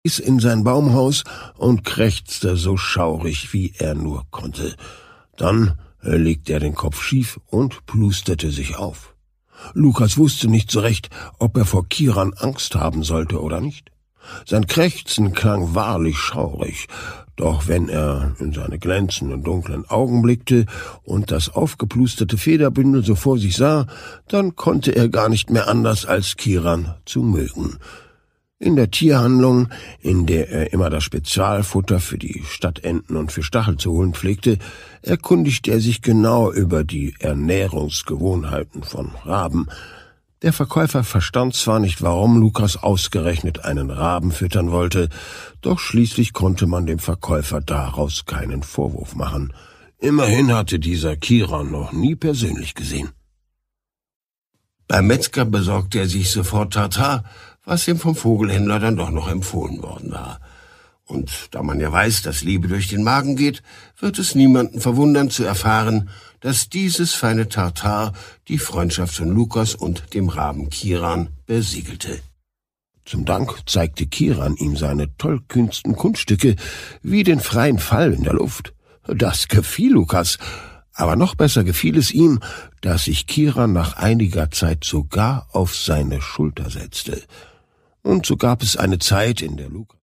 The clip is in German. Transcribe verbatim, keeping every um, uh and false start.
in sein Baumhaus und krächzte so schaurig, wie er nur konnte. Dann legte er den Kopf schief und plusterte sich auf. Lukas wusste nicht so recht, ob er vor Kiran Angst haben sollte oder nicht. Sein Krächzen klang wahrlich schaurig, doch wenn er in seine glänzenden, dunklen Augen blickte und das aufgeplusterte Federbündel so vor sich sah, dann konnte er gar nicht mehr anders, als Kiran zu mögen. In der Tierhandlung, in der er immer das Spezialfutter für die Stadtenten und für Stachel zu holen pflegte, erkundigte er sich genau über die Ernährungsgewohnheiten von Raben. Der Verkäufer verstand zwar nicht, warum Lukas ausgerechnet einen Raben füttern wollte, doch schließlich konnte man dem Verkäufer daraus keinen Vorwurf machen. Immerhin hatte dieser Kiran noch nie persönlich gesehen. Beim Metzger besorgte er sich sofort Tartar, was ihm vom Vogelhändler dann doch noch empfohlen worden war. Und da man ja weiß, dass Liebe durch den Magen geht, wird es niemanden verwundern zu erfahren, dass dieses feine Tartar die Freundschaft von Lukas und dem Raben Kiran besiegelte. Zum Dank zeigte Kiran ihm seine tollkühnsten Kunststücke, wie den freien Fall in der Luft. Das gefiel Lukas, aber noch besser gefiel es ihm, dass sich Kiran nach einiger Zeit sogar auf seine Schulter setzte. Und so gab es eine Zeit, in der Lukas